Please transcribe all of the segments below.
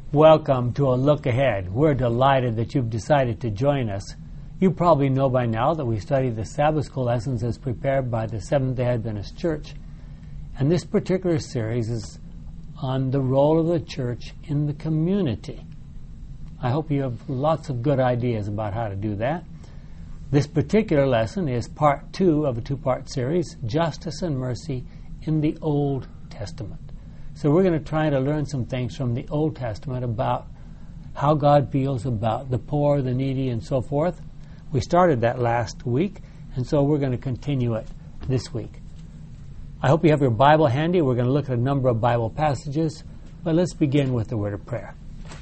Welcome to A Look Ahead. We're delighted that you've decided to join us. You probably know by now that we study the Sabbath School lessons as prepared by the Seventh-day Adventist Church. And this particular series is on the role of the church in the community. I hope you have lots of good ideas about how to do that. This particular lesson is part 2 of a 2-part series, Justice and Mercy in the Old Testament. So we're going to try to learn some things from the Old Testament about how God feels about the poor, the needy, and so forth. We started that last week, and so we're going to continue it this week. I hope you have your Bible handy. We're going to look at a number of Bible passages, but let's begin with the word of prayer.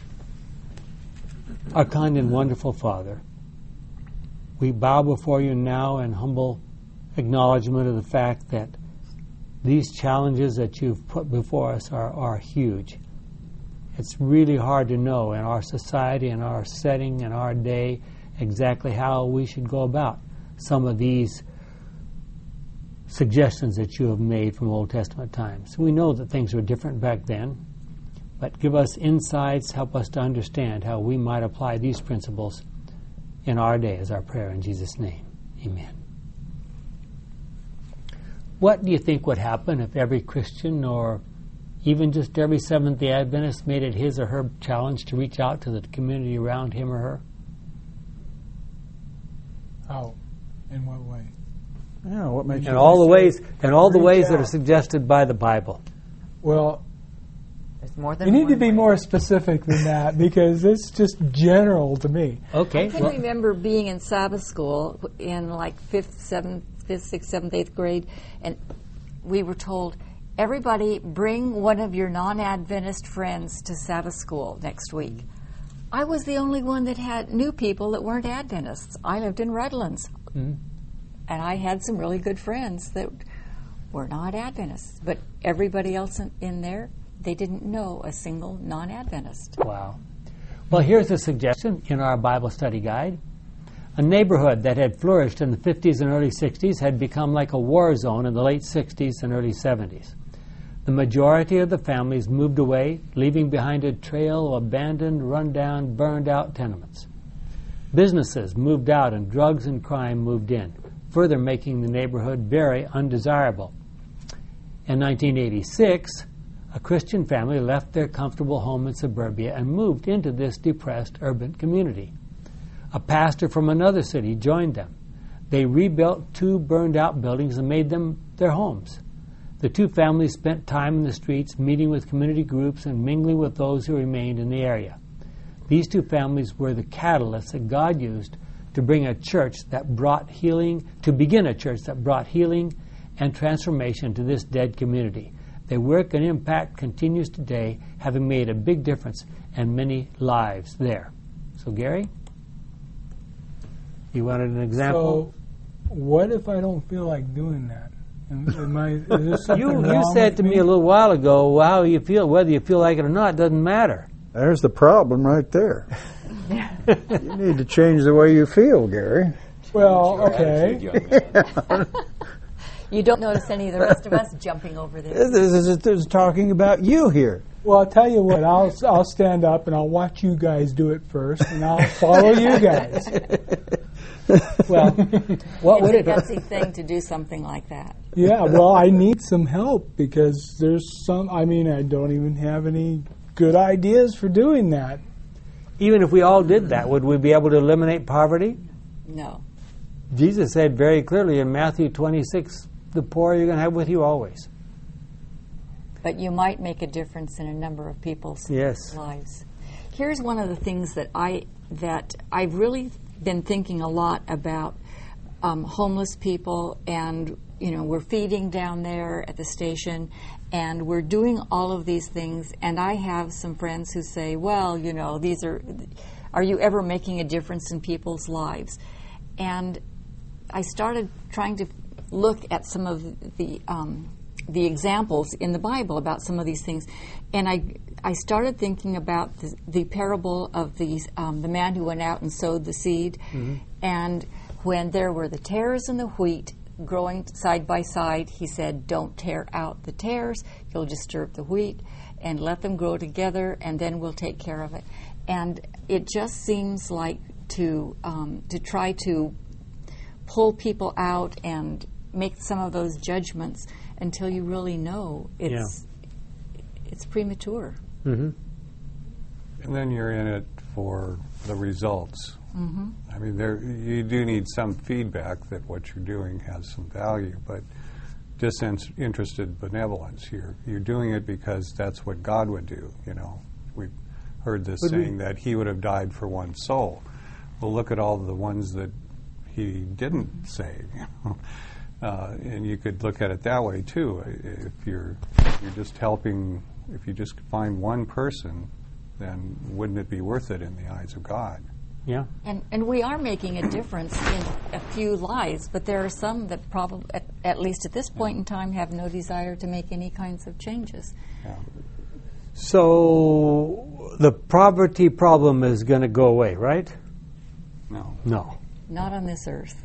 Our kind and wonderful Father, we bow before you now in humble acknowledgement of the fact that these challenges that you've put before us are huge. It's really hard to know in our society, in our setting, in our day, exactly how we should go about some of these suggestions that you have made from Old Testament times. We know that things were different back then, but give us insights, help us to understand how we might apply these principles in our day, is our prayer in Jesus' name. Amen. What do you think would happen if every Christian or even just every Seventh-day Adventist made it his or her challenge to reach out to the community around him or her? How? In what way? Yeah, what makes In all the ways that are suggested by the Bible. Well, there's more than you need to one be way. more specific than that because it's just general to me. Okay. I can remember being in Sabbath school in like 5th, 6th, 7th, 8th grade, and we were told, everybody bring one of your non-Adventist friends to Sabbath school next week. I was the only one that knew people that weren't Adventists. I lived in Redlands, and I had some really good friends that were not Adventists, but everybody else in there, they didn't know a single non-Adventist. Wow. Well, here's a suggestion in our Bible study guide. A neighborhood that had flourished in the 50s and early 60s had become like a war zone in the late 60s and early 70s. The majority of the families moved away, leaving behind a trail of abandoned, run-down, burned-out tenements. Businesses moved out and drugs and crime moved in, further making the neighborhood very undesirable. In 1986, a Christian family left their comfortable home in suburbia and moved into this depressed urban community. A pastor from another city joined them. They rebuilt 2 burned-out buildings and made them their homes. The 2 families spent time in the streets, meeting with community groups and mingling with those who remained in the area. These 2 families were the catalysts that God used to bring a church that brought healing, to begin a church that brought healing and transformation to this dead community. Their work and impact continues today, having made a big difference in many lives there. So, Gary, you wanted an example? So, what if I don't feel like doing that? Is there something You wrong said with to me a little while ago, how you feel, whether you feel like it or not, doesn't matter. There's the problem right there. You need to change the way you feel, Gary. Well, okay. You don't notice any of the rest of us jumping over there. This is talking about you here. Well, I'll tell you what. I'll stand up and I'll watch you guys do it first, and I'll follow you guys. Well, what would It's a it gutsy thing to do something like that. Yeah, well, I need some help because there's some. I mean, I don't even have any good ideas for doing that. even if we all did that, would we be able to eliminate poverty? No. Jesus said very clearly in Matthew 26, the poor you're going to have with you always. But you might make a difference in a number of people's lives. Here's one of the things that I've really been thinking a lot about homeless people, and we're feeding down there at the station, and we're doing all of these things. And I have some friends who say, "Well, are you ever making a difference in people's lives?" And I started trying to look at some of the examples in the Bible about some of these things, and I started thinking about the parable of the man who went out and sowed the seed, and when there were the tares and the wheat growing side by side, he said, "Don't tear out the tares; you'll disturb the wheat." and let them grow together, and then we'll take care of it. And it just seems like to try to pull people out and make some of those judgments until you really know it's premature. Mm-hmm. And then you're in it for the results. Mm-hmm. I mean, you do need some feedback that what you're doing has some value, but disinterested benevolence. You're doing it because that's what God would do. You know, we've heard this saying that He would have died for one soul. Well, look at all the ones that He didn't save. You know? And you could look at it that way too. If you're just helping, if you just find one person, then wouldn't it be worth it in the eyes of God? Yeah. And we are making a difference in a few lives, but there are some that probably, at least at this point in time, have no desire to make any kinds of changes. Yeah. So the poverty problem is going to go away, right? No. No. Not on this earth.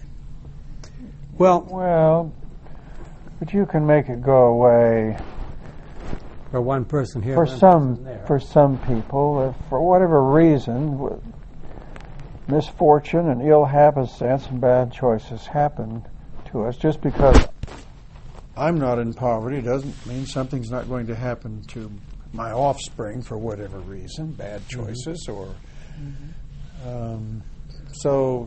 Well, but you can make it go away For one person here, for one some person there. for some people, if for whatever reason, misfortune and ill happenstance and bad choices happen to us. Just because I'm not in poverty doesn't mean something's not going to happen to my offspring for whatever reason, bad choices or. So,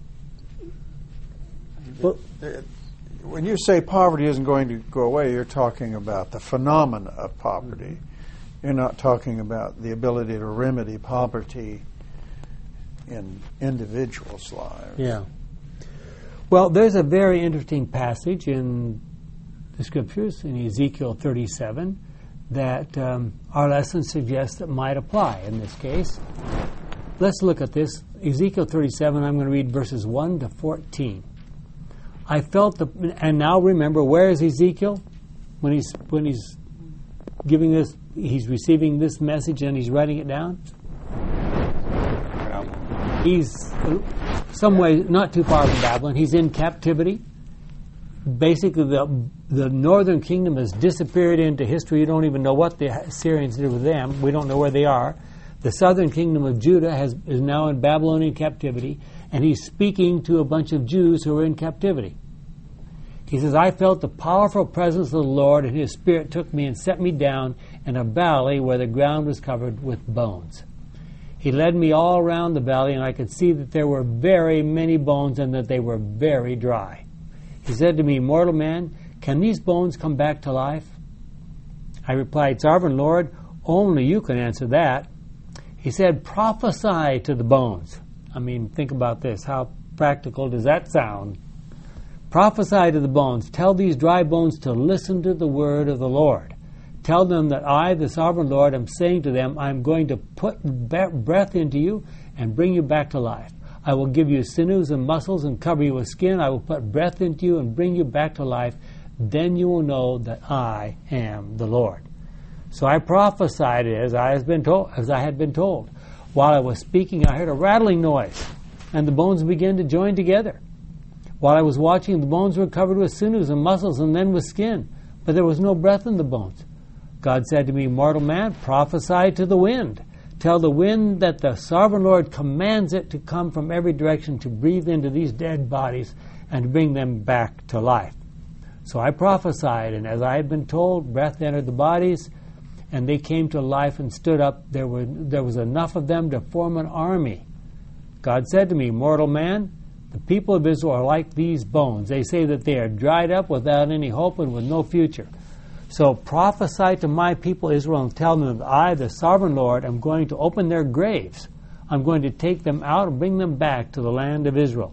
Well, when you say poverty isn't going to go away, you're talking about the phenomena of poverty. You're not talking about the ability to remedy poverty in individuals' lives. yeah. Well, there's a very interesting passage in the Scriptures, in Ezekiel 37, that our lesson suggests that might apply in this case. Let's look at this. Ezekiel 37, I'm going to read verses 1 to 14. I felt and now remember, where is Ezekiel? When he's giving this, he's receiving this message and he's writing it down? He's some way not too far from Babylon. He's in captivity. Basically, the northern kingdom has disappeared into history. You don't even know what the Assyrians did with them. We don't know where they are. The southern kingdom of Judah is now in Babylonian captivity, and he's speaking to a bunch of Jews who are in captivity. He says, I felt the powerful presence of the Lord, and His Spirit took me and set me down in a valley where the ground was covered with bones. He led me all around the valley, and I could see that there were very many bones and that they were very dry. He said to me, mortal man, can these bones come back to life? I replied, Sovereign Lord, only you can answer that. He said, prophesy to the bones. I mean, think about this. How practical does that sound? Prophesy to the bones. Tell these dry bones to listen to the word of the Lord. Tell them that I, the Sovereign Lord, am saying to them, I'm going to put breath into you and bring you back to life. I will give you sinews and muscles and cover you with skin. I will put breath into you and bring you back to life. Then you will know that I am the Lord. So I prophesied as I had been told. While I was speaking, I heard a rattling noise, and the bones began to join together. While I was watching, the bones were covered with sinews and muscles and then with skin, but there was no breath in the bones. God said to me, mortal man, prophesy to the wind. Tell the wind that the Sovereign Lord commands it to come from every direction to breathe into these dead bodies and to bring them back to life. So I prophesied, and as I had been told, breath entered the bodies, and they came to life and stood up. There was enough of them to form an army. God said to me, mortal man, the people of Israel are like these bones. They say that they are dried up without any hope and with no future. So prophesy to my people Israel and tell them that I, the Sovereign Lord, am going to open their graves. I'm going to take them out and bring them back to the land of Israel.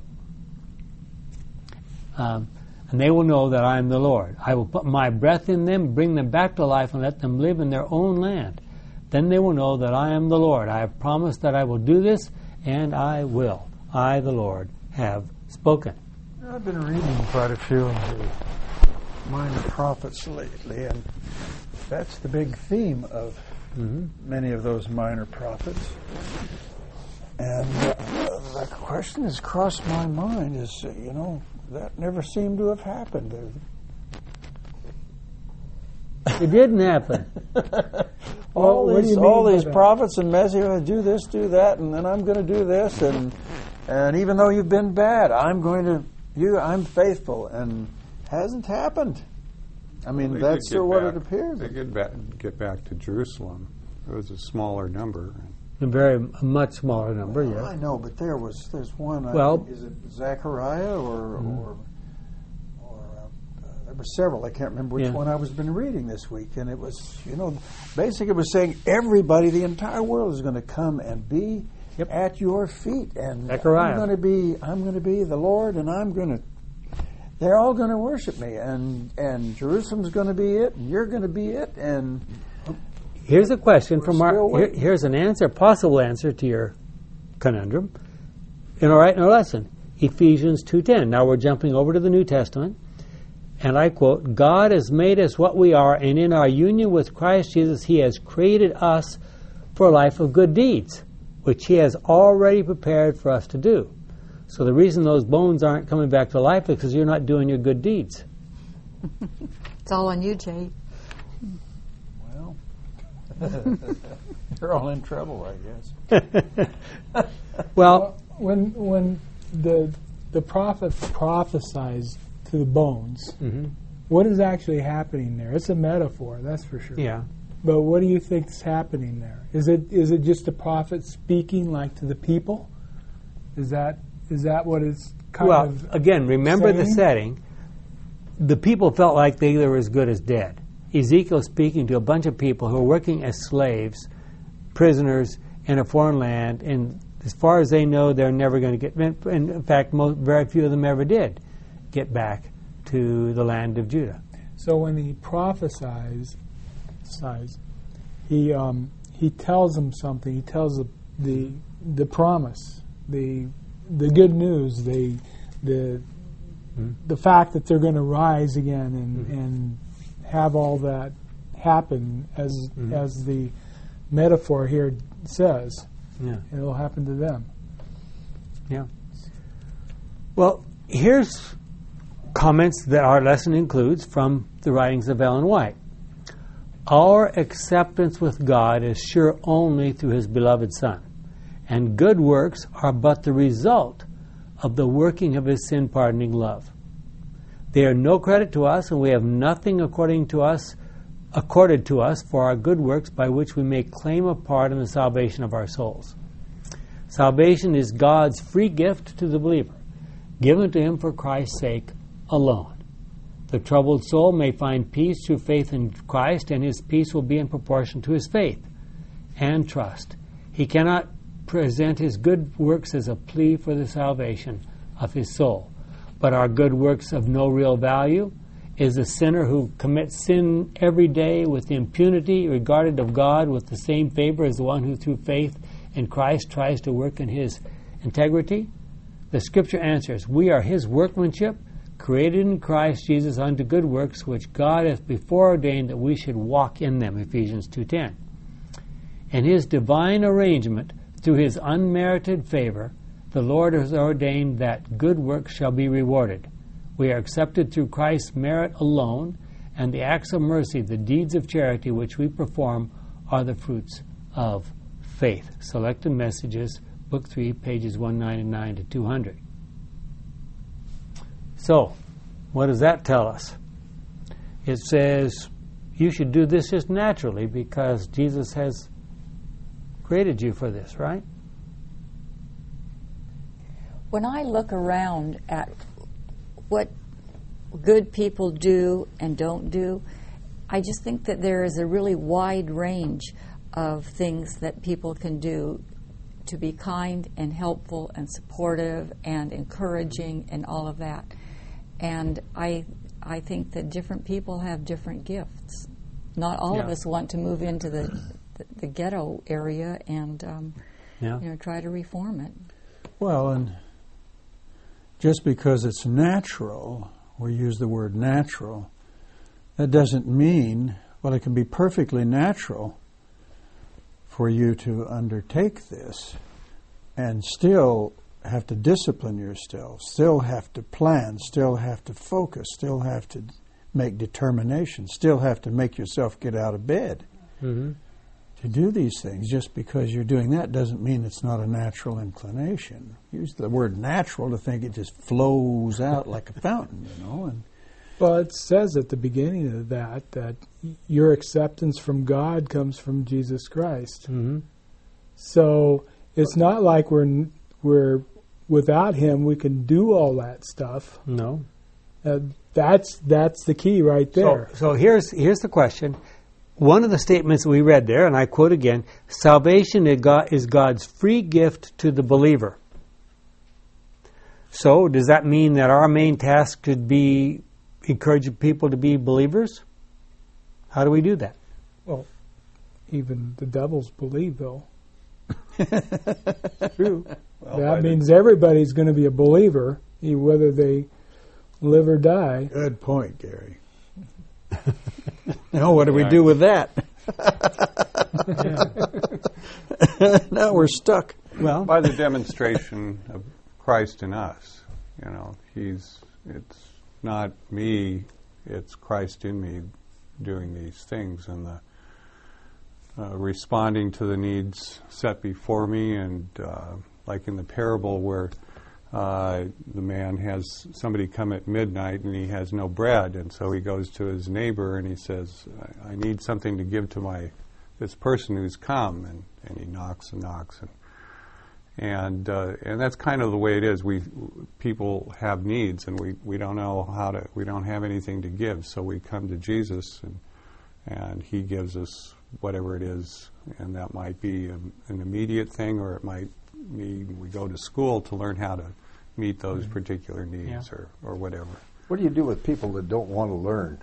And they will know that I am the Lord. I will put my breath in them, bring them back to life, and let them live in their own land. Then they will know that I am the Lord. I have promised that I will do this, and I will. I, the Lord, have spoken. I've been reading quite a few of the minor prophets lately, and that's the big theme of many of those minor prophets. And the question has crossed my mind is, that never seemed to have happened. It didn't happen. all what do you mean all by these that? prophets and messiahs do this, do that, and then I'm going to do this, and even though you've been bad, I'm faithful, and hasn't happened. I mean, They that's could get what back- it appears. They get back to Jerusalem. It was a smaller number. A much smaller number, Well, yes. I know, but there's one. Well- Is it Zechariah or there were several. I can't remember which Yeah. one I was been reading this week, and it was basically it was saying everybody, the entire world is going to come and be Yep. at your feet, and Zechariah. I'm going to be the Lord, and they're all going to worship me, and Jerusalem's going to be it, and you're going to be it, and Here's a question from We're still our. waiting. Here's an answer, possible answer to your conundrum. In our lesson, Ephesians 2:10. Now we're jumping over to the New Testament, and I quote: "God has made us what we are, and in our union with Christ Jesus, He has created us for a life of good deeds, which He has already prepared for us to do." So the reason those bones aren't coming back to life is because you're not doing your good deeds. It's all on you, Jay. well, they're all in trouble, I guess. Well, When the prophet prophesies to the bones, mhm, what is actually happening there? It's a metaphor, that's for sure. yeah. But what do you think is happening there? Is it just the prophet speaking like to the people? Is that what it's kind Well, of again, remember the saying? setting. The people felt like they were as good as dead. Ezekiel speaking to a bunch of people who are working as slaves, prisoners in a foreign land, and as far as they know, they're never going to get. And in fact, very few of them ever did get back to the land of Judah. So when he prophesies, he tells them something. He tells the promise, the good news, the fact that they're going to rise again and have all that happen as the metaphor here says. Yeah. It'll happen to them. Yeah. Well, here's comments that our lesson includes from the writings of Ellen White. Our acceptance with God is sure only through His beloved Son, and good works are but the result of the working of His sin-pardoning love. They are no credit to us, and we have nothing accorded to us for our good works by which we may claim a part in the salvation of our souls. Salvation is God's free gift to the believer, given to him for Christ's sake alone. The troubled soul may find peace through faith in Christ, and his peace will be in proportion to his faith and trust. He cannot present his good works as a plea for the salvation of his soul. But our good works of no real value is a sinner who commits sin every day with impunity, regarded of God with the same favor as the one who through faith in Christ tries to work in his integrity. The Scripture answers, we are His workmanship, created in Christ Jesus unto good works, which God hath before ordained that we should walk in them, Ephesians 2:10. In His divine arrangement, through His unmerited favor, the Lord has ordained that good works shall be rewarded. We are accepted through Christ's merit alone, and the acts of mercy, the deeds of charity which we perform, are the fruits of faith. Selected Messages, Book 3, pages 199 to 200. So, what does that tell us? It says you should do this just naturally because Jesus has created you for this, right? When I look around at what good people do and don't do, I just think that there is a really wide range of things that people can do to be kind and helpful and supportive and encouraging and all of that. And I think that different people have different gifts. Not all of us want to move into the ghetto area and try to reform it. Well, and just because it's natural, we use the word natural, that doesn't mean, well, it can be perfectly natural for you to undertake this and still have to discipline yourself, still have to plan, still have to focus, still have to make determination, still have to make yourself get out of bed. Mm-hmm. to do these things. Just because you're doing that doesn't mean it's not a natural inclination. Use the word natural to think it just flows out like a fountain, you know. And well, it says at the beginning of that your acceptance from God comes from Jesus Christ. Mm-hmm. So it's not like we're without Him we can do all that stuff. No. That's the key right there. So here's the question. One of the statements we read there, and I quote again, salvation is God's free gift to the believer. So does that mean that our main task could be encouraging people to be believers? How do we do that? Well, even the devils believe, though. true. Well, that means everybody's going to be a believer, whether they live or die. Good point, Gary. Now, what do we do with that? Now we're stuck. Well, by the demonstration of Christ in us, you know, it's not me, it's Christ in me doing these things, and the responding to the needs set before me, and like in the parable where the man has somebody come at midnight and he has no bread, and so he goes to his neighbor and he says, I need something to give to this person who's come, and he knocks and knocks, and that's kind of the way it is. People have needs, and we don't know we don't have anything to give, so we come to Jesus, and He gives us whatever it is, and that might be an immediate thing, or it might mean we go to school to learn how to meet those particular needs, or whatever. What do you do with people that don't want to learn?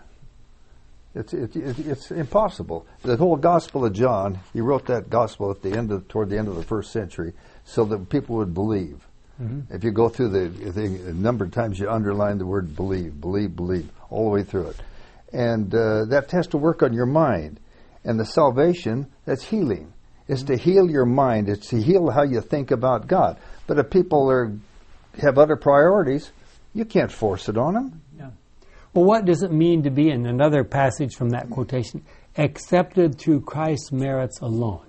It's impossible. The whole Gospel of John, he wrote that Gospel toward the end of the first century, so that people would believe. Mm-hmm. If you go through the number of times you underline the word believe, all the way through it, and that has to work on your mind. And the salvation, that's healing. It's to heal your mind. It's to heal how you think about God. But if people have other priorities, you can't force it on them. Yeah. Well, what does it mean to be, in another passage from that quotation, accepted through Christ's merits alone?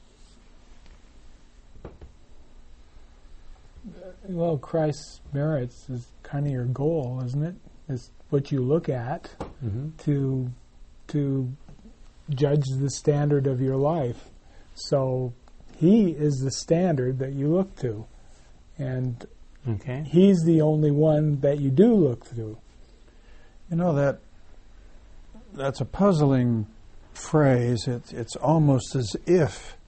Well, Christ's merits is kind of your goal, isn't it? It's what you look at to judge the standard of your life. So He is the standard that you look to. And He's the only one that you do look to. You know, that's a puzzling phrase. It's almost as if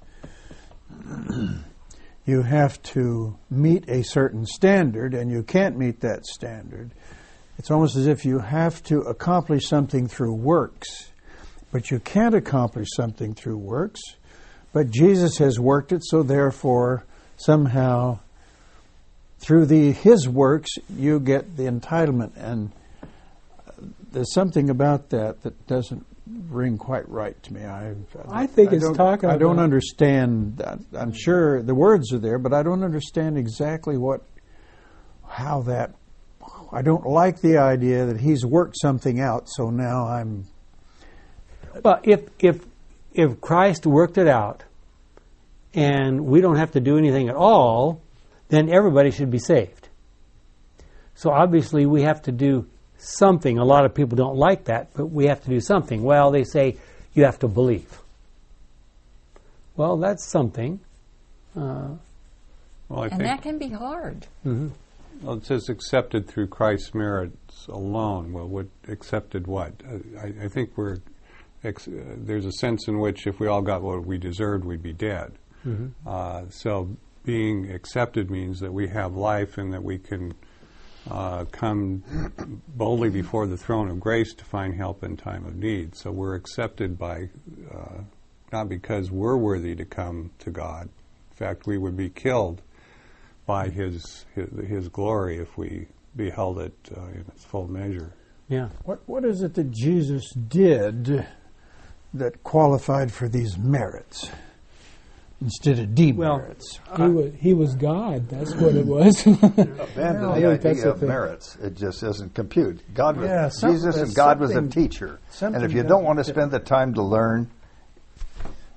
you have to meet a certain standard, and you can't meet that standard. It's almost as if you have to accomplish something through works, but you can't accomplish something through works. But Jesus has worked it, so therefore, somehow, through His works, you get the entitlement. And there's something about that doesn't ring quite right to me. I think it's talking about... I don't understand that. I'm sure the words are there, but I don't understand exactly how that... I don't like the idea that He's worked something out, so now I'm... Well, if Christ worked it out and we don't have to do anything at all, then everybody should be saved. So obviously we have to do something. A lot of people don't like that, but we have to do something. Well, they say you have to believe. Well, that's something. And that can be hard. Mm-hmm. Well, it says accepted through Christ's merits alone. Well, accepted what? I think there's a sense in which if we all got what we deserved, we'd be dead. Mm-hmm. So being accepted means that we have life and that we can come boldly before the throne of grace to find help in time of need. So we're accepted by, not because we're worthy to come to God. In fact, we would be killed by His glory if we beheld it in its full measure. Yeah. What is it that Jesus did that qualified for these merits instead of demerits? He was God. That's what it was. Abandon the idea of merits. It just doesn't compute. Jesus and God was a teacher. And if you don't want to spend the time to learn,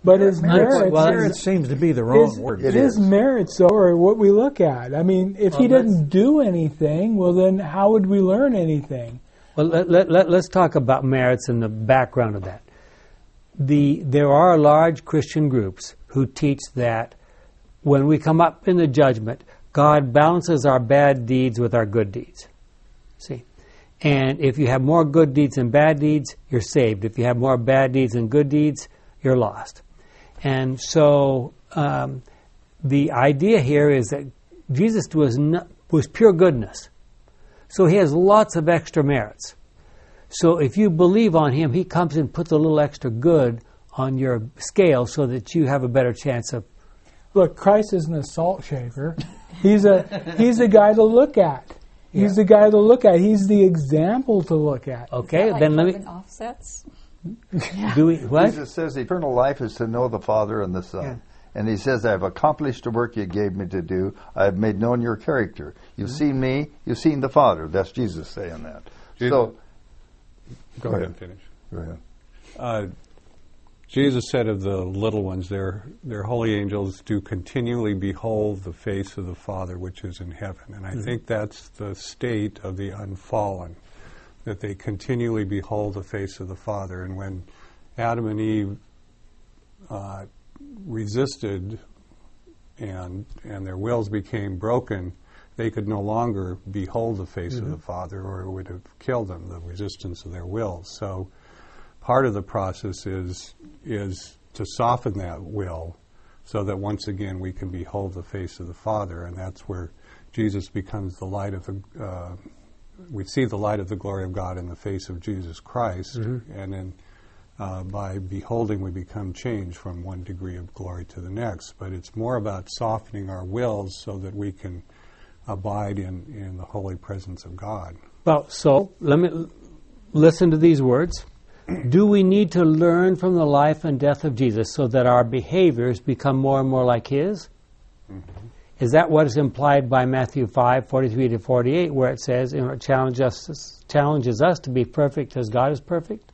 But his merits... Merit seems to be the wrong word. His merits, though, are what we look at. I mean, if he didn't do anything, well, then how would we learn anything? Well, let's talk about merits and the background of that. There are large Christian groups who teach that when we come up in the judgment, God balances our bad deeds with our good deeds. See? And if you have more good deeds than bad deeds, you're saved. If you have more bad deeds than good deeds, you're lost. And so the idea here is that Jesus was pure goodness. So he has lots of extra merits. So if you believe on him, he comes and puts a little extra good on your scale so that you have a better chance of... Look, Christ isn't a salt shaker. He's a guy to look at. He's the guy to look at. He's the example to look at. Okay, like then let me... offsets? What? Jesus says eternal life is to know the Father and the Son. Yeah. And he says, I have accomplished the work you gave me to do. I have made known your character. You've seen me. You've seen the Father. That's Jesus saying that. So, go ahead and finish. Go ahead. Jesus said of the little ones, their holy angels do continually behold the face of the Father which is in heaven. And I think that's the state of the unfallen, that they continually behold the face of the Father. And when Adam and Eve resisted and their wills became broken, they could no longer behold the face of the Father, or it would have killed them, the resistance of their wills. So part of the process is to soften that will so that once again we can behold the face of the Father, and that's where Jesus becomes the light of the... we see the light of the glory of God in the face of Jesus Christ, and then by beholding we become changed from one degree of glory to the next. But it's more about softening our wills so that we can abide in the holy presence of God. Well, so let me listen to these words. Do we need to learn from the life and death of Jesus so that our behaviors become more and more like his? Is that what is implied by Matthew 5:43-48, where it says, it challenges us to be perfect as God is perfect?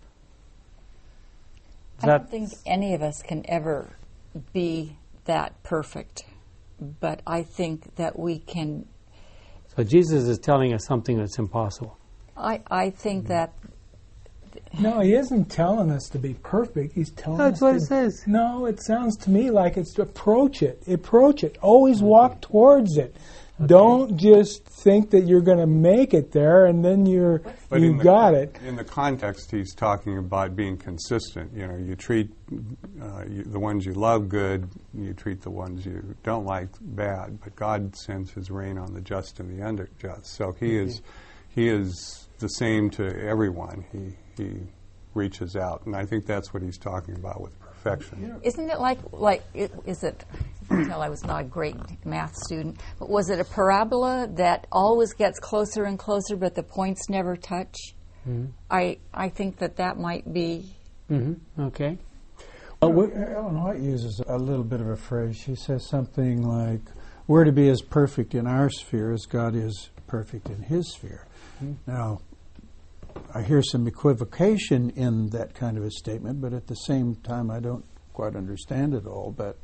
I don't think any of us can ever be that perfect, but I think that we can... So Jesus is telling us something that's impossible. I think that... No, he isn't telling us to be perfect. He's telling us That's what it says. No, it sounds to me like it's to approach it. Approach it. Always walk towards it. Okay. Don't just think that you're going to make it there and then you got it. In the context, he's talking about being consistent. You know, you treat the ones you love good, you treat the ones you don't like bad. But God sends his rain on the just and the unjust. So he is the same to everyone. He reaches out, and I think that's what he's talking about with perfection. Isn't it like is it? Well, I was not a great math student, but was it a parabola that always gets closer and closer, but the points never touch? I think that might be. Okay. Ellen White uses a little bit of a phrase. She says something like, "We're to be as perfect in our sphere as God is perfect in his sphere." Now, I hear some equivocation in that kind of a statement, but at the same time, I don't quite understand it all. But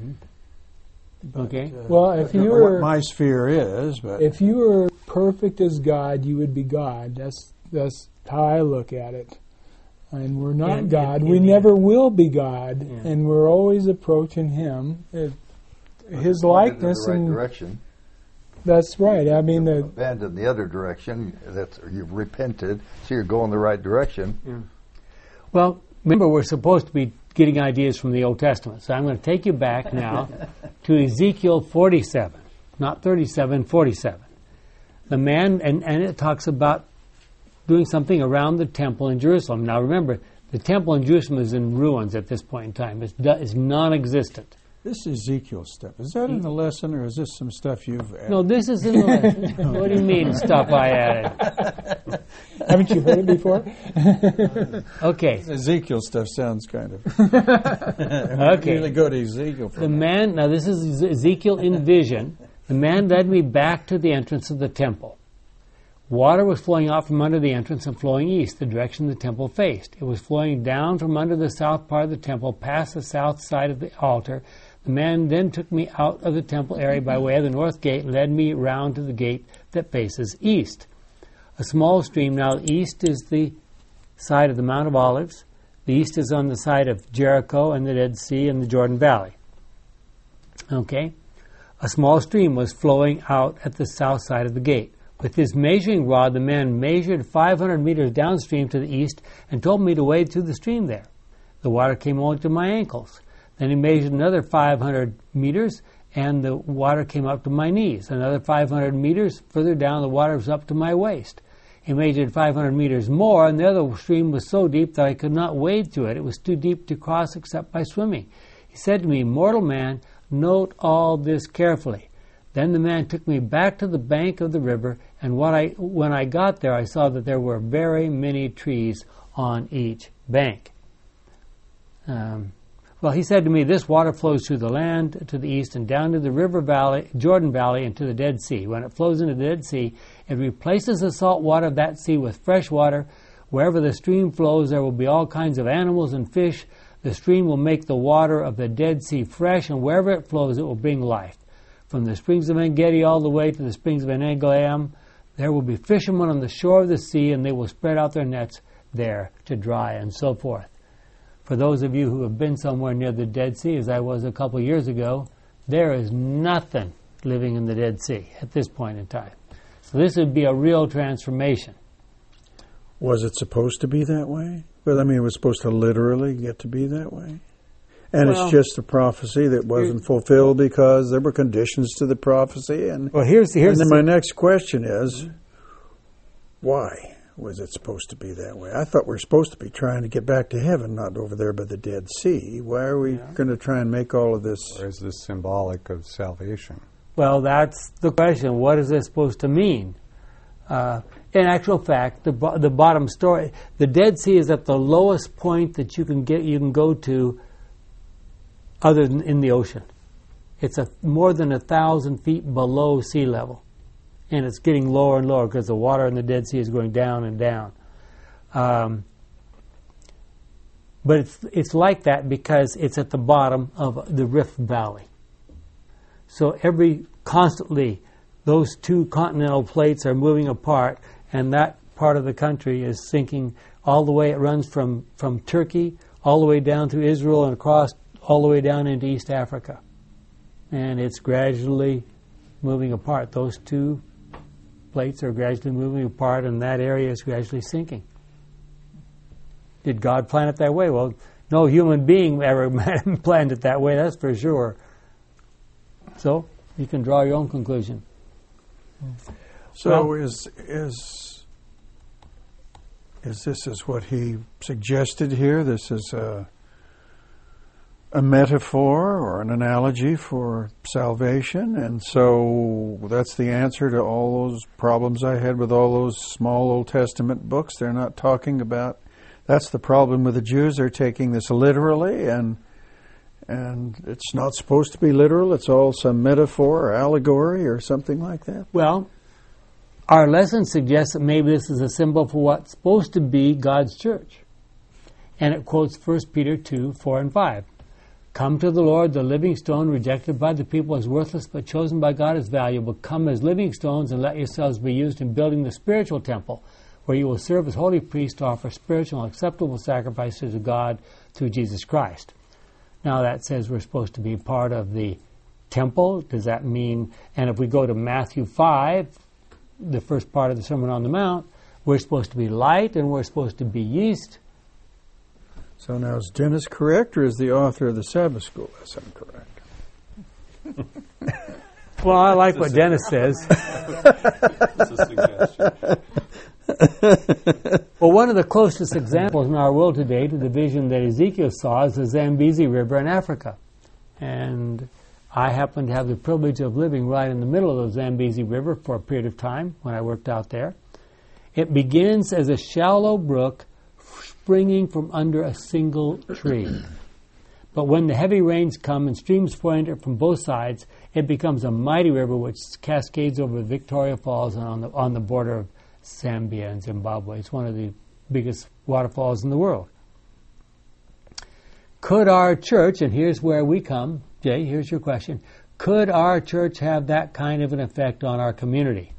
okay. Well, if you were what my sphere is, but if you were perfect as God, you would be God. That's how I look at it. And we're not God. We never will be God, and we're always approaching him, his likeness in the right and direction. That's right. I mean, abandon the other direction. You've repented, so you're going the right direction. Well, remember, we're supposed to be getting ideas from the Old Testament. So I'm going to take you back now to Ezekiel 47, not 37, 47. The man, and it talks about doing something around the temple in Jerusalem. Now remember, the temple in Jerusalem is in ruins at this point in time. It's non-existent. This Ezekiel stuff, is that in the lesson, or is this some stuff you've added? No, this is in the lesson. What do you mean, stuff I added? Haven't you heard it before? Okay. This Ezekiel stuff sounds kind of... Okay. Really go to Ezekiel for now this is Ezekiel in vision. The man led me back to the entrance of the temple, Water was flowing out from under the entrance and flowing east, the direction the temple faced. It was flowing down from under the south part of the temple, past the south side of the altar. The man then took me out of the temple area by way of the north gate and led me round to the gate that faces east. A small stream, now the east is the side of the Mount of Olives. The east is on the side of Jericho and the Dead Sea and the Jordan Valley. Okay? A small stream was flowing out at the south side of the gate. With his measuring rod, the man measured 500 meters downstream to the east and told me to wade through the stream there. The water came only to my ankles. Then he measured another 500 meters, and the water came up to my knees. Another 500 meters further down, the water was up to my waist. He measured 500 meters more, and the other stream was so deep that I could not wade through it. It was too deep to cross except by swimming. He said to me, "Mortal man, note all this carefully." Then the man took me back to the bank of the river, and when I got there, I saw that there were very many trees on each bank. Well, he said to me, "This water flows through the land to the east and down to the river valley, Jordan Valley, and to the Dead Sea. When it flows into the Dead Sea, it replaces the salt water of that sea with fresh water. Wherever the stream flows, there will be all kinds of animals and fish. The stream will make the water of the Dead Sea fresh, and wherever it flows, it will bring life. From the springs of En-Gedi all the way to the springs of En-Eglaim, there will be fishermen on the shore of the sea, and they will spread out their nets there to dry," and so forth. For those of you who have been somewhere near the Dead Sea, as I was a couple years ago, there is nothing living in the Dead Sea at this point in time. So this would be a real transformation. Was it supposed to be that way? Well, I mean, it was supposed to literally get to be that way. And it's just a prophecy that wasn't fulfilled because there were conditions to the prophecy. And then my next question is, why was it supposed to be that way? I thought we were supposed to be trying to get back to heaven, not over there by the Dead Sea. Why are we going to try and make all of this? Or is this symbolic of salvation? Well, that's the question. What is this supposed to mean? In actual fact, the bottom story, the Dead Sea is at the lowest point that you can go to other than in the ocean. It's more than 1,000 feet below sea level. And it's getting lower and lower because the water in the Dead Sea is going down and down. But it's like that because it's at the bottom of the Rift Valley. So constantly, those two continental plates are moving apart, and that part of the country is sinking all the way. It runs from Turkey all the way down through Israel and across all the way down into East Africa. And it's gradually moving apart. Those two plates are gradually moving apart, and that area is gradually sinking. Did God plan it that way? Well, no human being ever planned it that way, that's for sure. So, you can draw your own conclusion. So is this is what he suggested here? This is a metaphor or an analogy for salvation, and so that's the answer to all those problems I had with all those small Old Testament books. They're not talking about, that's the problem with the Jews. They're taking this literally, and it's not supposed to be literal. It's all some metaphor or allegory or something like that. Well, our lesson suggests that maybe this is a symbol for what's supposed to be God's church. And it quotes 1 Peter 2, 4 and 5. "Come to the Lord, the living stone, rejected by the people as worthless, but chosen by God as valuable. Come as living stones and let yourselves be used in building the spiritual temple, where you will serve as holy priests to offer spiritual and acceptable sacrifices to God through Jesus Christ." Now that says we're supposed to be part of the temple. Does that mean, and if we go to Matthew 5, the first part of the Sermon on the Mount, we're supposed to be light and we're supposed to be yeast. So now is Dennis correct, or is the author of the Sabbath School lesson correct? Well, I like what Dennis says. That's a suggestion. Well, one of the closest examples in our world today to the vision that Ezekiel saw is the Zambezi River in Africa. And I happen to have the privilege of living right in the middle of the Zambezi River for a period of time when I worked out there. It begins as a shallow brook springing from under a single tree. But when the heavy rains come and streams pour into it from both sides, it becomes a mighty river which cascades over Victoria Falls and on the border of Zambia and Zimbabwe. It's one of the biggest waterfalls in the world. Could our church, and here's where we come, Jay, here's your question, could our church have that kind of an effect on our community?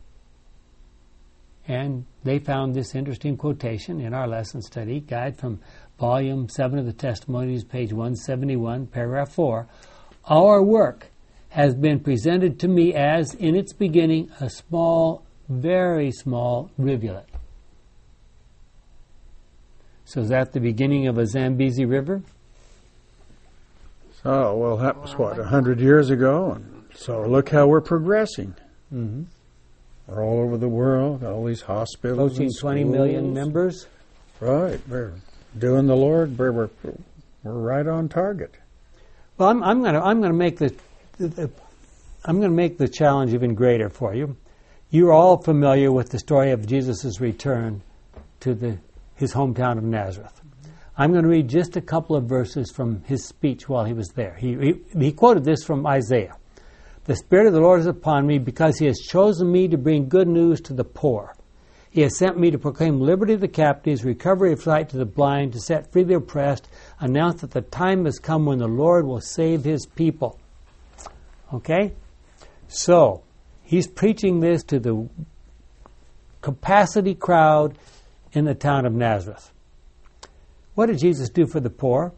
And they found this interesting quotation in our lesson study guide from Volume 7 of the Testimonies, page 171, paragraph 4. Our work has been presented to me as, in its beginning, a small, very small rivulet. So is that the beginning of a Zambezi River? So, well, that was, 100 years ago? And so look how we're progressing. Mm-hmm. We're all over the world, all these hospitals. Approaching 20 million members. Right. We're doing the Lord. We're right on target. Well, I'm going to make the challenge even greater for you. You're all familiar with the story of Jesus' return to his hometown of Nazareth. I'm going to read just a couple of verses from his speech while he was there. He quoted this from Isaiah. The Spirit of the Lord is upon me because He has chosen me to bring good news to the poor. He has sent me to proclaim liberty to the captives, recovery of sight to the blind, to set free the oppressed, announce that the time has come when the Lord will save His people. Okay? So, he's preaching this to the capacity crowd in the town of Nazareth. What did Jesus do for the poor?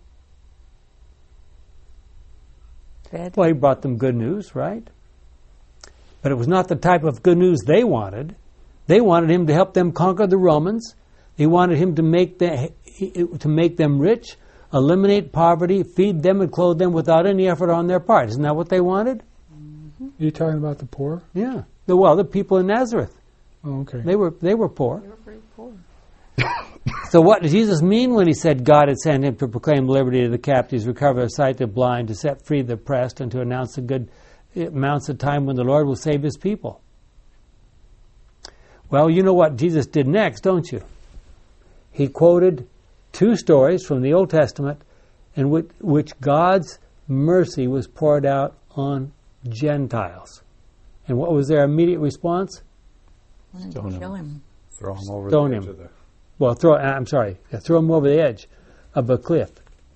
Fed. Well, He brought them good news, right? But it was not the type of good news they wanted. They wanted Him to help them conquer the Romans. They wanted Him to make them rich, eliminate poverty, feed them and clothe them without any effort on their part. Isn't that what they wanted? Are you talking about the poor? Yeah. The people in Nazareth. Oh, okay. They were poor. They were very poor. So what did Jesus mean when He said God had sent Him to proclaim liberty to the captives, recover the sight to the blind, to set free the oppressed, and to announce the time when the Lord will save His people? Well, you know what Jesus did next, don't you? He quoted two stories from the Old Testament in which God's mercy was poured out on Gentiles. And what was their immediate response? Kill him. Throw him over Stone the edge him. of the... Well, throw him over the edge of a cliff.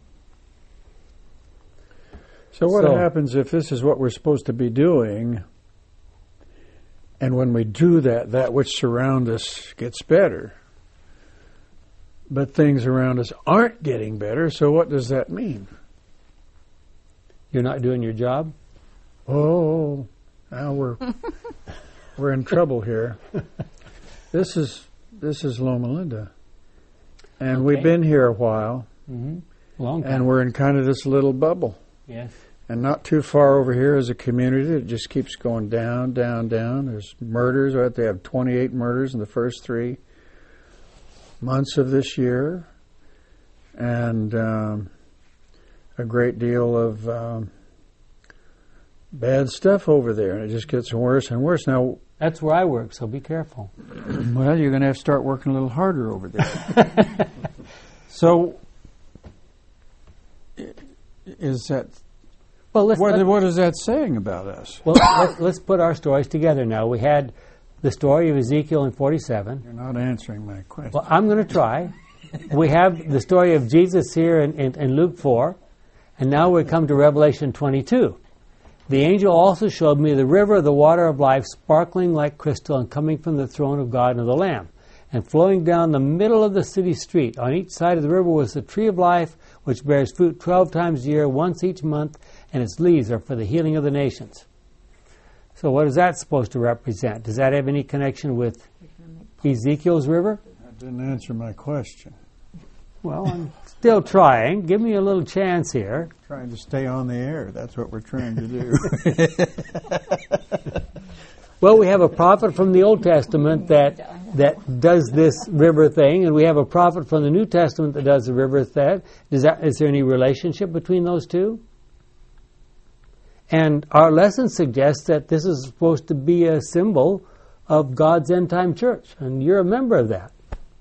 So what happens if this is what we're supposed to be doing, and when we do that, that which surrounds us gets better, but things around us aren't getting better, so what does that mean? You're not doing your job? Oh, now we're in trouble here. This is Loma Linda, and we've been here a while, Long time. and we're in kind of this little bubble. Yes. And not too far over here is a community that just keeps going down, down, down. There's murders. Right? They have 28 murders in the first 3 months of this year, and a great deal of bad stuff over there. And it just gets worse and worse. Now, that's where I work, so be careful. well, you're going to have to start working a little harder over there. So, is that... Well, what is that saying about us? Well, let's put our stories together now. We had the story of Ezekiel in 47. You're not answering my question. Well, I'm going to try. We have the story of Jesus here in Luke 4, and now we come to Revelation 22. The angel also showed me the river of the water of life, sparkling like crystal and coming from the throne of God and of the Lamb, and flowing down the middle of the city street. On each side of the river was the tree of life, which bears fruit 12 times a year, once each month, and its leaves are for the healing of the nations. So what is that supposed to represent? Does that have any connection with Ezekiel's river? That didn't answer my question. Well, I'm still trying. Give me a little chance here. Trying to stay on the air. That's what we're trying to do. Well, we have a prophet from the Old Testament that does this river thing, and we have a prophet from the New Testament that does the river thing. Is there any relationship between those two? And our lesson suggests that this is supposed to be a symbol of God's end-time church, and you're a member of that.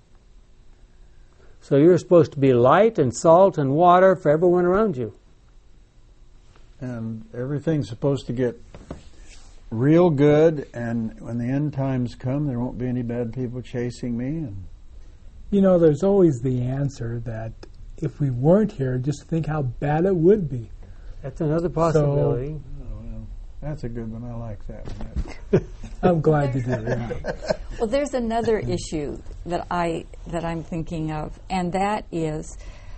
So you're supposed to be light and salt and water for everyone around you. And everything's supposed to get real good, and when the end times come, there won't be any bad people chasing me. And You know, there's always the answer that if we weren't here, just think how bad it would be. That's another possibility. that's a good one. I like that one. I'm glad you did it. Well, there's another issue that I'm thinking of, and that is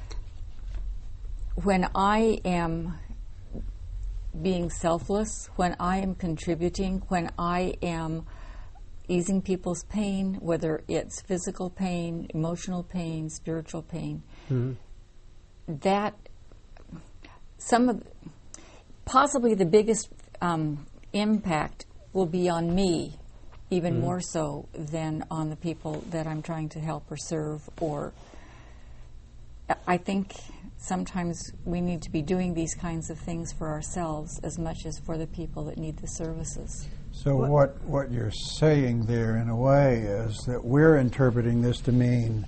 when I am being selfless, when I am contributing, when I am easing people's pain, whether it's physical pain, emotional pain, spiritual pain, that possibly the biggest impact will be on me, even more so than on the people that I'm trying to help or serve. Or I think sometimes we need to be doing these kinds of things for ourselves as much as for the people that need the services. So what you're saying there, in a way, is that we're interpreting this to mean,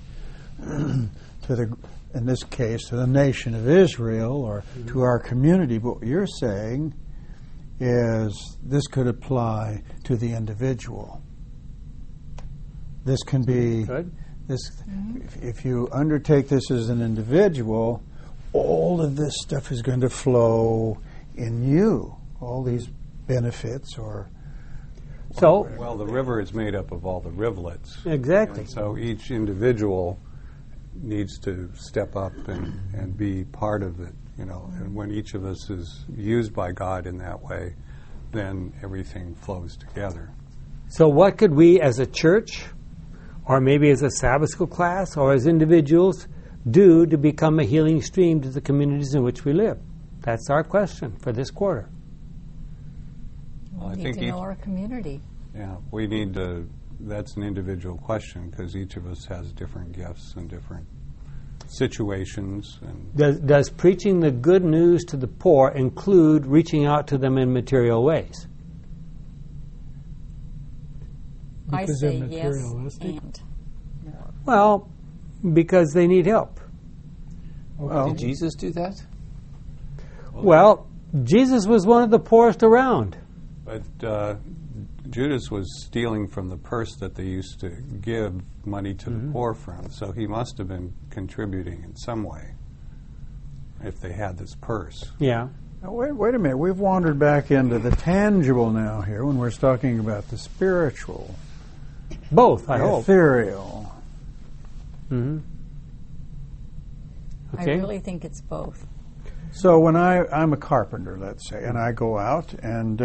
in this case, to the nation of Israel or to our community. But what you're saying is this could apply to the individual. This can be this. If you undertake this as an individual, all of this stuff is going to flow in you. All these benefits, or well, the river is made up of all the rivulets. Exactly. And so each individual needs to step up and be part of it, you know. And when each of us is used by God in that way, then everything flows together. So what could we as a church, or maybe as a Sabbath school class, or as individuals, do to become a healing stream to the communities in which we live? That's our question for this quarter. We need to know our community. Yeah, we need to. That's an individual question, because each of us has different gifts and different situations. And Does preaching the good news to the poor include reaching out to them in material ways? I Because say they're yes materialistic? and more. Well, because they need help. Did Jesus do that? Well, Jesus was one of the poorest around. But Judas was stealing from the purse that they used to give money to the poor from, so he must have been contributing in some way if they had this purse. Yeah. Now, wait a minute. We've wandered back into the tangible now here when we're talking about the spiritual, Both, I the hope. ethereal. Mm-hmm. I Okay. really think it's both. So when I'm a carpenter, let's say, and I go out and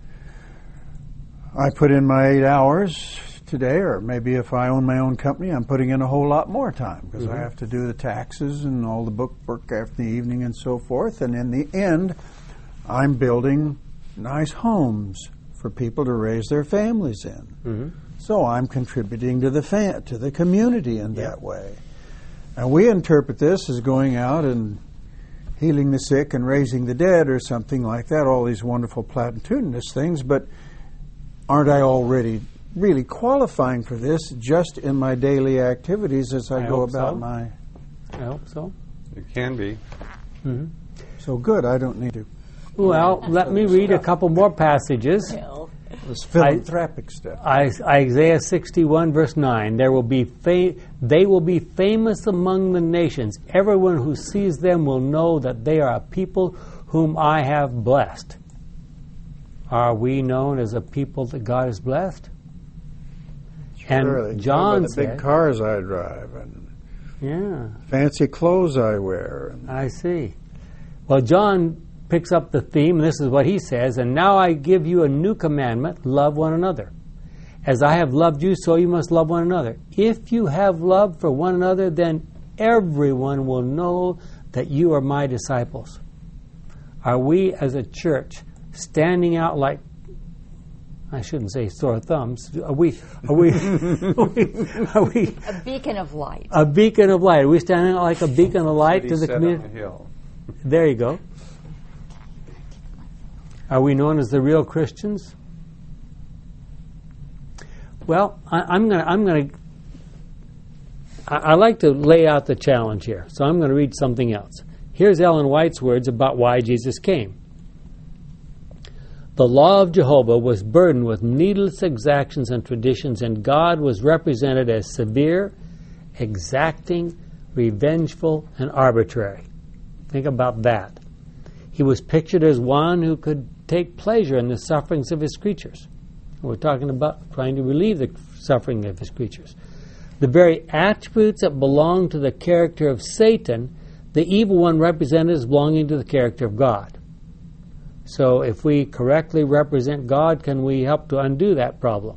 I put in my 8 hours today, or maybe if I own my own company, I'm putting in a whole lot more time because I have to do the taxes and all the book work after the evening and so forth. And in the end, I'm building nice homes for people to raise their families in. So I'm contributing to the community in that way. And we interpret this as going out and healing the sick and raising the dead or something like that, all these wonderful platitudinous things, but aren't I already really qualifying for this just in my daily activities as I go hope about so. my... I hope so. It can be. So good, I don't need to... Well, let me read a couple more passages. This philanthropic stuff. Isaiah 61, verse 9. They will be famous among the nations. Everyone who sees them will know that they are a people whom I have blessed. Are we known as a people that God has blessed? Sure, And they John talk about the big said, cars I drive and yeah, fancy clothes I wear. And I see. Well, John picks up the theme, and this is what he says, and now I give you a new commandment, love one another. As I have loved you, so you must love one another. If you have love for one another, then everyone will know that you are my disciples. Are we as a church standing out like, I shouldn't say sore thumbs, are we A beacon of light. a beacon of light? Are we standing out like a beacon of light to the City set on community? the hill. There you go. Are we known as the real Christians? Well, I like to lay out the challenge here, so I'm going to read something else. Here's Ellen White's words about why Jesus came. The law of Jehovah was burdened with needless exactions and traditions, and God was represented as severe, exacting, revengeful, and arbitrary. Think about that. He was pictured as one who could take pleasure in the sufferings of his creatures. We're talking about trying to relieve the suffering of his creatures. The very attributes that belong to the character of Satan, the evil one represented as belonging to the character of God. So if we correctly represent God, can we help to undo that problem?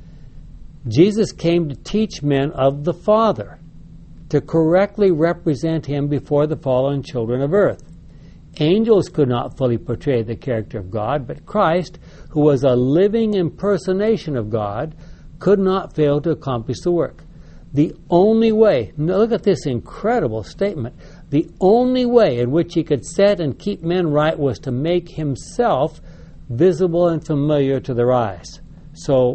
Jesus came to teach men of the Father, to correctly represent him before the fallen children of earth. Angels could not fully portray the character of God, but Christ, who was a living impersonation of God, could not fail to accomplish the work. The only way, look at this incredible statement, the only way in which he could set and keep men right was to make himself visible and familiar to their eyes. So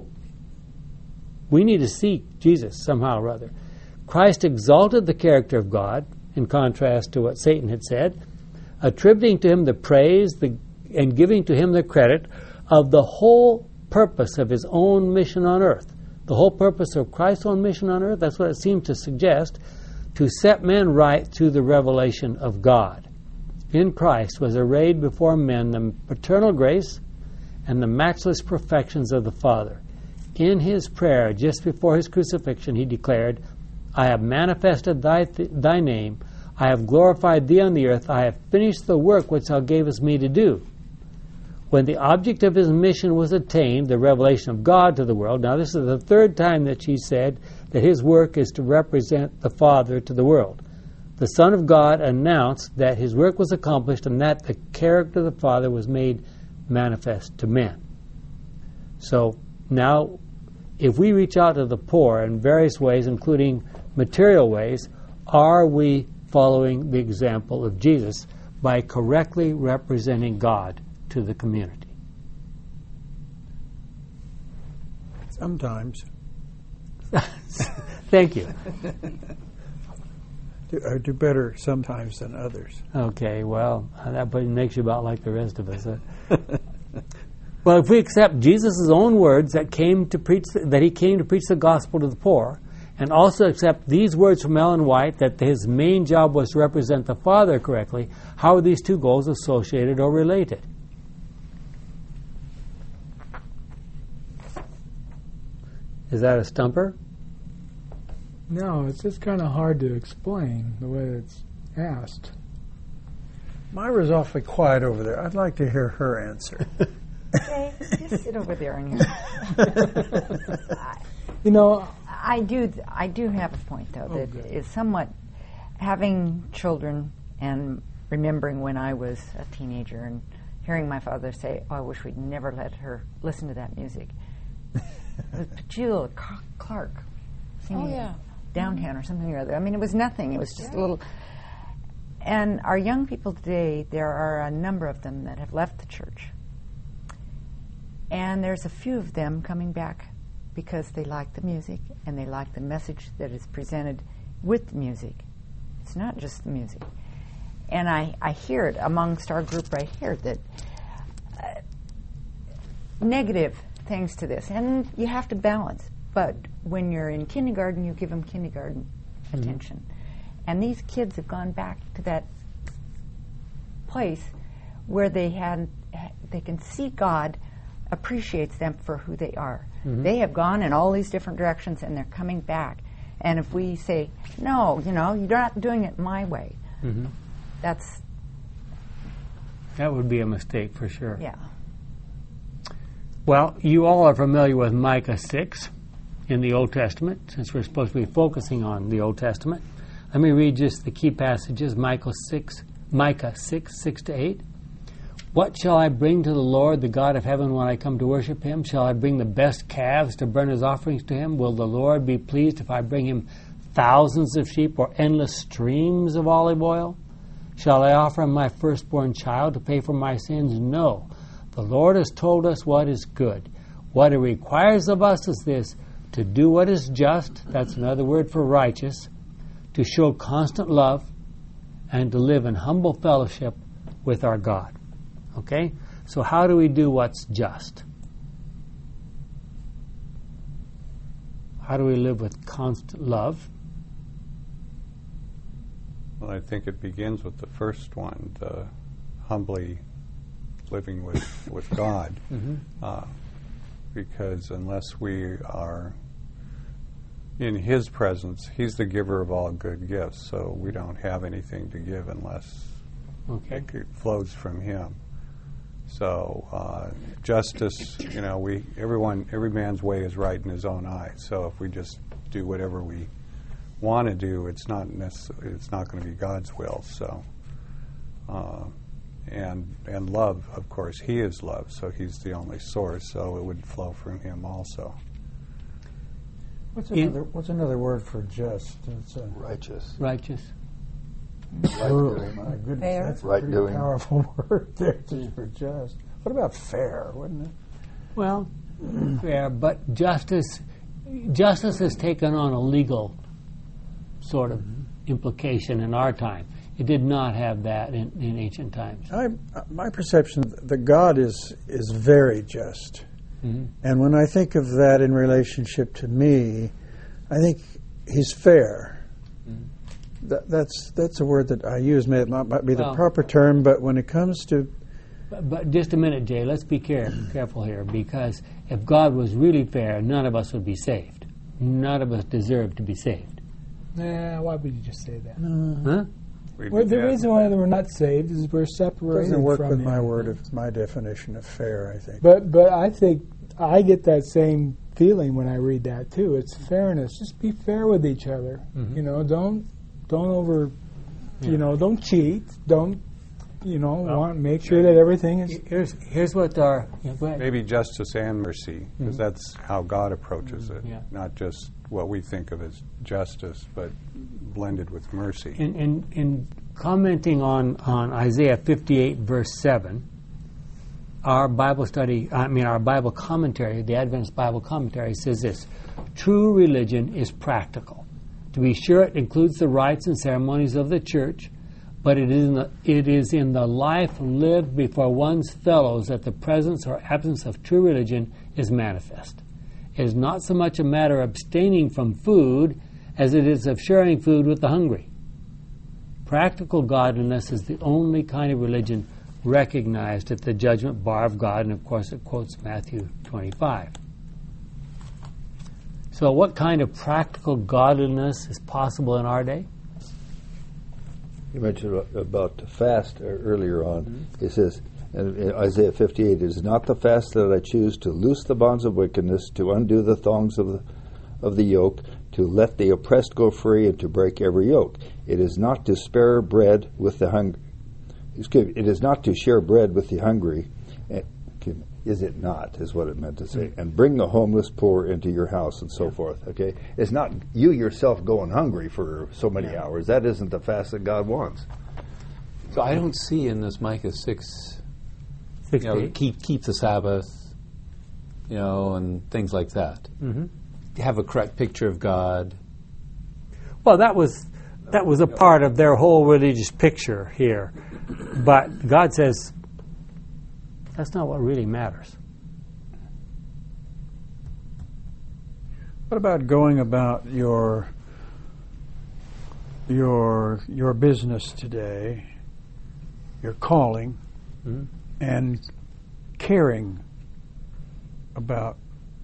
we need to seek Jesus somehow or other. Christ exalted the character of God, in contrast to what Satan had said, attributing to him the praise and giving to him the credit of the whole purpose of his own mission on earth. The whole purpose of Christ's own mission on earth, that's what it seems to suggest, to set men right through the revelation of God. In Christ was arrayed before men the paternal grace and the matchless perfections of the Father. In his prayer, just before his crucifixion, he declared, I have manifested thy name, I have glorified thee on the earth, I have finished the work which thou gavest me to do. When the object of his mission was attained, the revelation of God to the world, now this is the third time that she said that his work is to represent the Father to the world. The Son of God announced that his work was accomplished and that the character of the Father was made manifest to men. So now, if we reach out to the poor in various ways, including material ways, are we following the example of Jesus by correctly representing God to the community? Sometimes. Thank you. I do better sometimes than others. Okay, well, that makes you about like the rest of us. Well, if we accept Jesus' own words that he came to preach the gospel to the poor, and also accept these words from Ellen White that his main job was to represent the Father correctly, how are these two goals associated or related? Is that a stumper? No, it's just kind of hard to explain the way it's asked. Myra's awfully quiet over there. I'd like to hear her answer. Okay, just sit over there and hear. You know, I do have a point, though, that is somewhat having children and remembering when I was a teenager and hearing my father say, I wish we'd never let her listen to that music. It was Petula Clark singing Downtown or something or other. I mean, it was nothing. It was just a little... And our young people today, there are a number of them that have left the church. And there's a few of them coming back because they like the music and they like the message that is presented with the music. It's not just the music. And I hear it amongst our group right here that negative things to this. And you have to balance. But when you're in kindergarten, you give them kindergarten attention. And these kids have gone back to that place where they can see God appreciates them for who they are. They have gone in all these different directions and they're coming back. And if we say, no, you're not doing it my way, that would be a mistake for sure. Yeah. Well, you all are familiar with Micah 6 in the Old Testament, since we're supposed to be focusing on the Old Testament. Let me read just the key passages, Micah 6, 6-8. What shall I bring to the Lord, the God of heaven, when I come to worship him? Shall I bring the best calves to burn as offerings to him? Will the Lord be pleased if I bring him thousands of sheep or endless streams of olive oil? Shall I offer him my firstborn child to pay for my sins? No. The Lord has told us what is good. What he requires of us is this, to do what is just, that's another word for righteous, to show constant love, and to live in humble fellowship with our God. Okay? So how do we do what's just? How do we live with constant love? Well, I think it begins with the first one, the humbly living with God. Because unless we are in His presence, He's the giver of all good gifts, so we don't have anything to give unless it flows from Him. So justice, every man's way is right in his own eyes. So if we just do whatever we want to do, it's not going to be God's will. So, and love, of course, He is love, so He's the only source. So it would flow from Him also. What's another word for just? It's righteous. Righteous. My goodness, fair. That's a Right pretty doing. powerful word there, just for just. What about fair, wouldn't it? Well, fair, but justice has taken on a legal sort of implication in our time. It did not have that in ancient times. My perception that God is very just. And when I think of that in relationship to me, I think He's fair. That's a word that I use. It might be the proper term, but when it comes to... But just a minute, Jay. Let's be careful here, because if God was really fair, none of us would be saved. None of us deserve to be saved. Nah, why would you just say that? Huh? Well, the reason why we're not saved is we're separated doesn't work from with Him. my definition of fair, I think. But I think I get that same feeling when I read that too. It's fairness. Just be fair with each other. Don't over. Don't cheat. Don't. Make sure that everything is. Here's what our. Go ahead. Maybe justice and mercy, because that's how God approaches it. Yeah. Not just what we think of as justice, but blended with mercy. In commenting on Isaiah 58 verse 7, our Bible commentary, the Adventist Bible commentary says this: true religion is practical. To be sure, it includes the rites and ceremonies of the church, but it is in the life lived before one's fellows that the presence or absence of true religion is manifest. It is not so much a matter of abstaining from food as it is of sharing food with the hungry. Practical godliness is the only kind of religion recognized at the judgment bar of God, and of course it quotes Matthew 25. So what kind of practical godliness is possible in our day? You mentioned about the fast earlier on. It says in Isaiah 58, it is not the fast that I choose to loose the bonds of wickedness, to undo the thongs of the yoke, to let the oppressed go free, and to break every yoke. It is not to spare bread with the hungry. It is not to share bread with the hungry. Is it not, is what it meant to say. And bring the homeless poor into your house, and so forth. Okay, it's not you yourself going hungry for so many hours. That isn't the fast that God wants. So I don't see in this Micah 6, keep the Sabbath, and things like that. Have a correct picture of God. Well, that was a part of their whole religious picture here. But God says, that's not what really matters. What about going about your business today, your calling, and caring about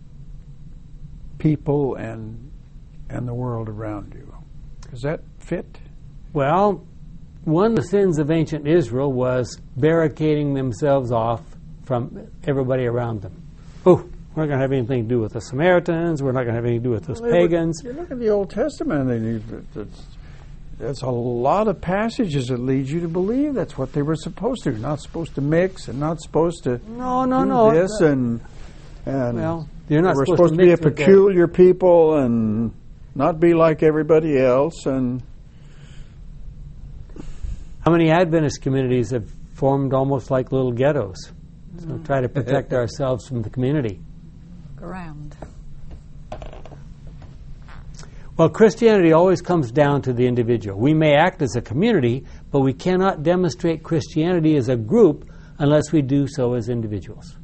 people and the world around you? Does that fit? Well, one of the sins of ancient Israel was barricading themselves off from everybody around them. Oh, we're not going to have anything to do with the Samaritans. We're not going to have anything to do with those pagans. You look at the Old Testament, there's a lot of passages that lead you to believe that's what they were supposed to do. Not supposed to mix, and not supposed to do this, and well, you're not we're supposed to be a peculiar people and not be like everybody else. And how many Adventist communities have formed almost like little ghettos? So try to protect ourselves from the community. Around. Well, Christianity always comes down to the individual. We may act as a community, but we cannot demonstrate Christianity as a group unless we do so as individuals.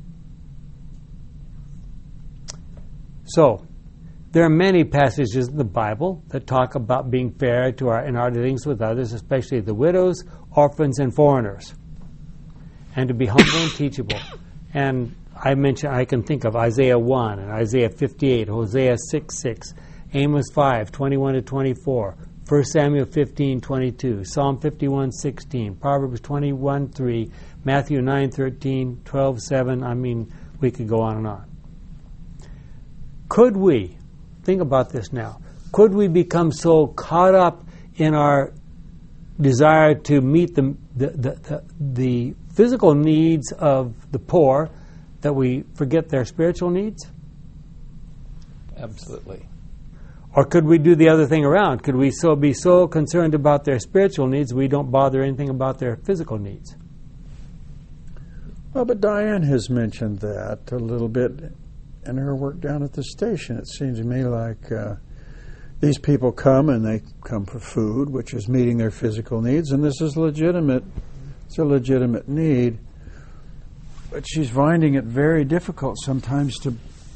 So, there are many passages in the Bible that talk about being fair to in our dealings with others, especially the widows, orphans, and foreigners, and to be humble and teachable. And I can think of Isaiah 1 and Isaiah 58, Hosea 6:6, Amos 5:21-24, 1 Samuel 15:22, Psalm 51:16, Proverbs 21:3, Matthew 9:13, 12:7. I mean, we could go on and on. Could we, think about this now, could we become so caught up in our desire to meet the physical needs of the poor that we forget their spiritual needs? Absolutely. Or could we do the other thing around? Could we be so concerned about their spiritual needs we don't bother anything about their physical needs? Well, but Diane has mentioned that a little bit in her work down at the station. It seems to me like these people come and they come for food, which is meeting their physical needs, and this is legitimate. It's a legitimate need. But she's finding it very difficult sometimes to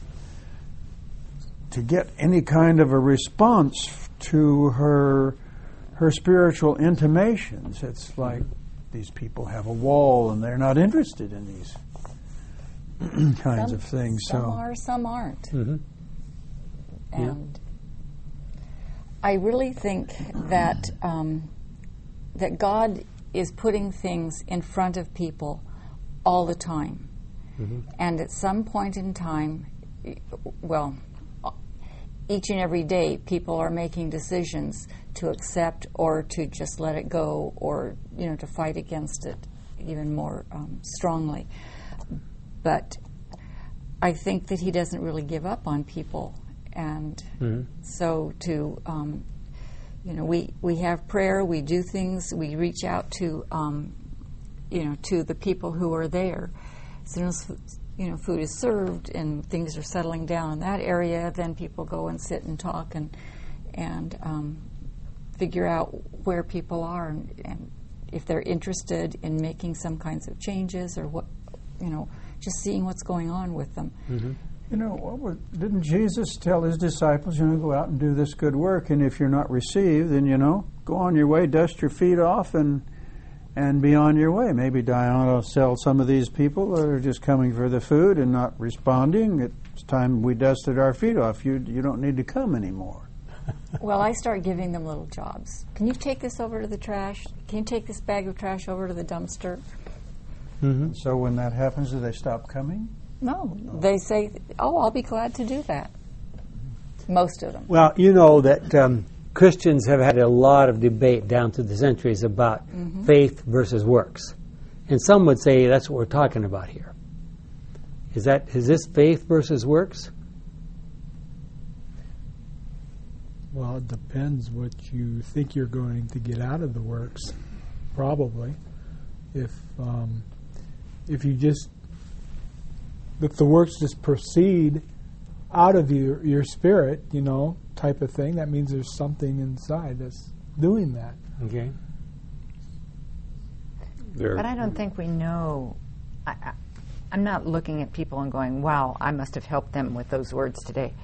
get any kind of a response to her spiritual intimations. It's like these people have a wall and they're not interested in these kinds of things. Some are, some aren't. Mm-hmm. And I really think that that God is putting things in front of people all the time. Mm-hmm. And at some point in time, well, each and every day, people are making decisions to accept or to just let it go, or to fight against it even more strongly. But I think that He doesn't really give up on people, and so we have prayer, we do things, we reach out to to the people who are there. As soon as food is served and things are settling down in that area, then people go and sit and talk and figure out where people are and if they're interested in making some kinds of changes or what, just seeing what's going on with them. Mm-hmm. Didn't Jesus tell His disciples, go out and do this good work, and if you're not received, then, go on your way, dust your feet off, and be on your way. Maybe Diana will sell some of these people that are just coming for the food and not responding. It's time we dusted our feet off. You don't need to come anymore. Well, I start giving them little jobs. Can you take this over to the trash? Can you take this bag of trash over to the dumpster? Mm-hmm. So when that happens, do they stop coming? No. They say, I'll be glad to do that. Most of them. Well, that Christians have had a lot of debate down through the centuries about faith versus works. And some would say that's what we're talking about here. Is this faith versus works? Well, it depends what you think you're going to get out of the works, probably. If the works just proceed out of your spirit, type of thing, that means there's something inside that's doing that. Okay. But I don't think we know. I'm not looking at people and going, wow, I must have helped them with those words today.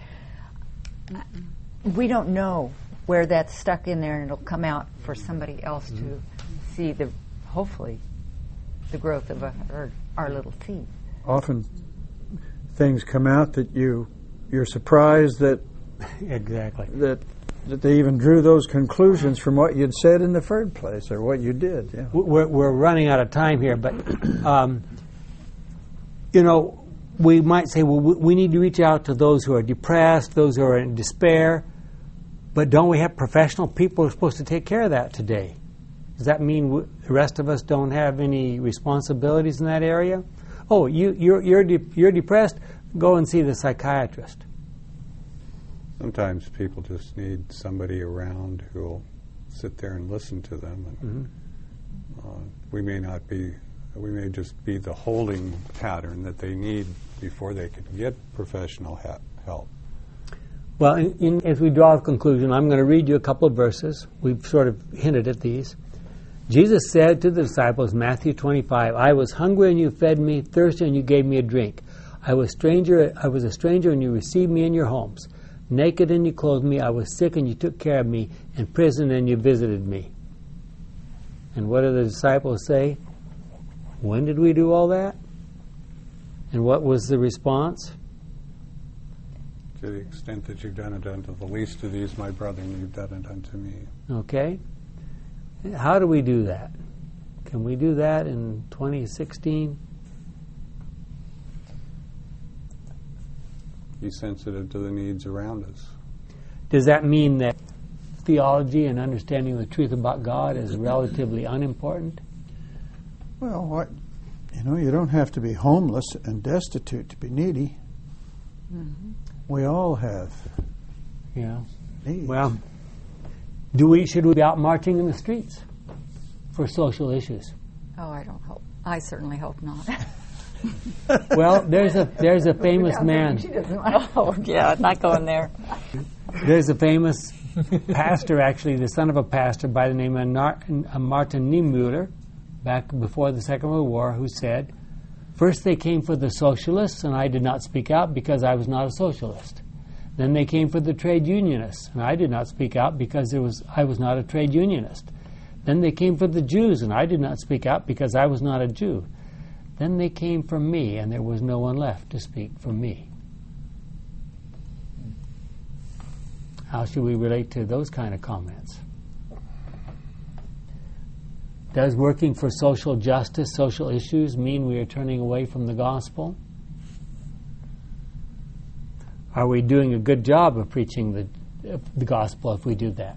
We don't know where that's stuck in there, and it'll come out for somebody else to see hopefully the growth of our little seed. Often things come out that you're surprised that exactly that they even drew those conclusions from what you'd said in the first place or what you did. Yeah. We're running out of time here, but we might say, well, we need to reach out to those who are depressed, those who are in despair, but don't we have professional people who are supposed to take care of that today? Does that mean the rest of us don't have any responsibilities in that area? Oh, you're depressed? Go and see the psychiatrist. Sometimes people just need somebody around who will sit there and listen to them. And we may just be the holding pattern that they need before they can get professional help. Well, as we draw a conclusion, I'm going to read you a couple of verses. We've sort of hinted at these. Jesus said to the disciples, Matthew 25, I was hungry and you fed me, thirsty and you gave me a drink. I was a stranger and you received me in your homes. Naked and you clothed me. I was sick and you took care of me. In prison and you visited me. And what do the disciples say? When did we do all that? And what was the response? To the extent that you've done it unto the least of these, my brethren, you've done it unto me. Okay. How do we do that? Can we do that in 2016? Be sensitive to the needs around us. Does that mean that theology and understanding the truth about God is relatively unimportant? Well, you don't have to be homeless and destitute to be needy. Mm-hmm. We all have needs. Well, should we be out marching in the streets for social issues? Oh, I don't hope. I certainly hope not. Well, there's a famous man. Oh, yeah, not going there. There's a famous pastor, actually, the son of a pastor by the name of Martin Niemöller, back before the Second World War, who said, first they came for the socialists, and I did not speak out because I was not a socialist. Then they came for the trade unionists, and I did not speak out because I was not a trade unionist. Then they came for the Jews, and I did not speak out because I was not a Jew. Then they came for me, and there was no one left to speak for me. How should we relate to those kind of comments? Does working for social justice, social issues, mean we are turning away from the gospel? Are we doing a good job of preaching the gospel if we do that?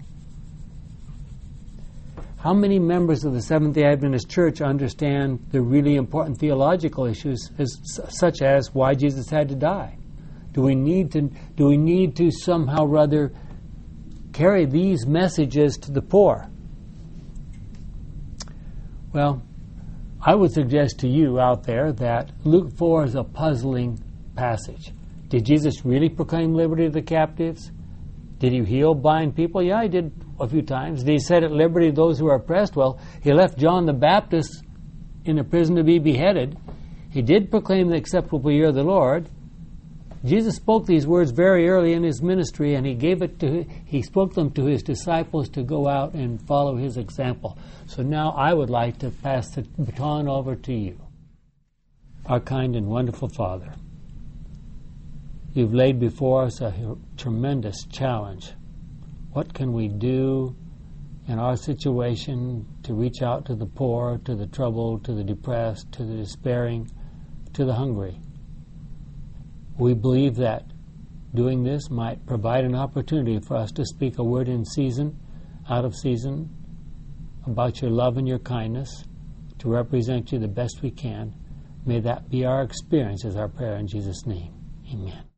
How many members of the Seventh-day Adventist Church understand the really important theological issues, such as why Jesus had to die? Do we need to somehow rather carry these messages to the poor? Well, I would suggest to you out there that Luke 4 is a puzzling passage. Did Jesus really proclaim liberty to the captives? Did he heal blind people? Yeah, he did a few times. Did he set at liberty those who are oppressed? Well, he left John the Baptist in a prison to be beheaded. He did proclaim the acceptable year of the Lord. Jesus spoke these words very early in his ministry, and he spoke them to his disciples to go out and follow his example. So now I would like to pass the baton over to you. Our kind and wonderful Father, you've laid before us a tremendous challenge. What can we do in our situation to reach out to the poor, to the troubled, to the depressed, to the despairing, to the hungry? We believe that doing this might provide an opportunity for us to speak a word in season, out of season, about your love and your kindness, to represent you the best we can. May that be our experience, is our prayer in Jesus' name. Amen.